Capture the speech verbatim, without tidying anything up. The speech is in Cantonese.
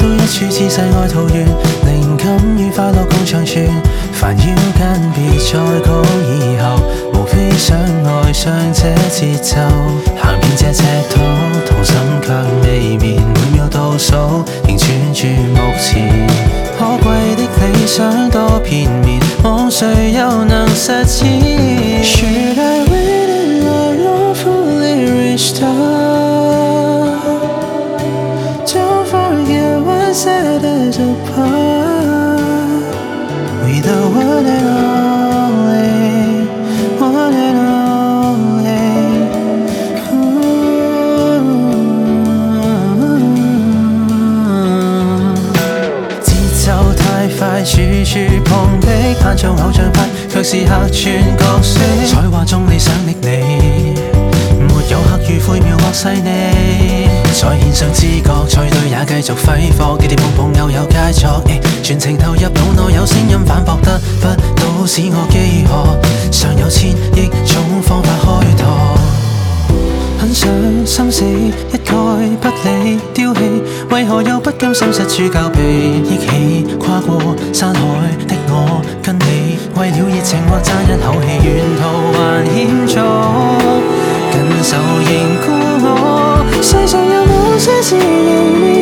一處姿勢愛桃源，靈感與快樂共長存。煩擾間別再講以後，無非想愛上這節奏。行遍這赤土，童心卻未眠，每秒倒數，仍專注目前。可貴的理想多片面，望誰又能實踐 ？Should I wait until you're fully reached out? Don't forget what set us apart. We the one and only, one and only. Mm. 節奏太快，處處碰壁，攀上偶像派，卻是客串角色。才華中理想的你，沒有刻意灰描或細膩。在獻上知覺，賽隊也繼續揮霍，跌跌碰碰又有佳作，全程投入腦內有聲音反駁得不到，使我飢渴，尚有千億種方法開拓。很想心死，一概不理丟棄，為何又不甘心失處交臂？憶起跨過山海的我跟你，為了熱情或爭一口氣，沿途還險阻，緊守凝固我，世上有某些事仍未